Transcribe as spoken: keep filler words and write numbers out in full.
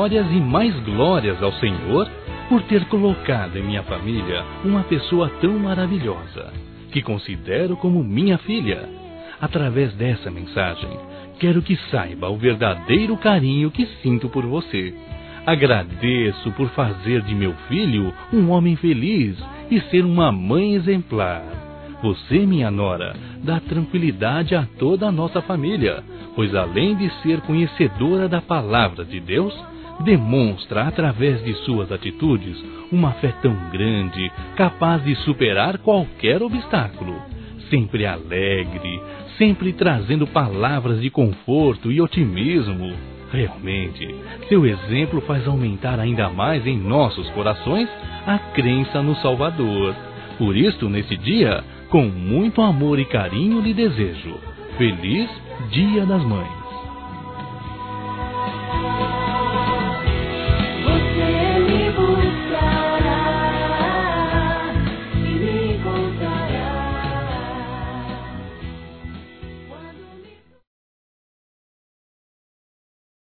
glórias e mais glórias ao Senhor por ter colocado em minha família uma pessoa tão maravilhosa, que considero como minha filha. Através dessa mensagem, quero que saiba o verdadeiro carinho que sinto por você. Agradeço por fazer de meu filho um homem feliz e ser uma mãe exemplar. Você, minha nora, dá tranquilidade a toda a nossa família, pois além de ser conhecedora da palavra de Deus, demonstra através de suas atitudes uma fé tão grande, capaz de superar qualquer obstáculo. Sempre alegre, sempre trazendo palavras de conforto e otimismo. Realmente, seu exemplo faz aumentar ainda mais em nossos corações a crença no Salvador. Por isso, nesse dia, com muito amor e carinho lhe desejo Feliz Dia das Mães.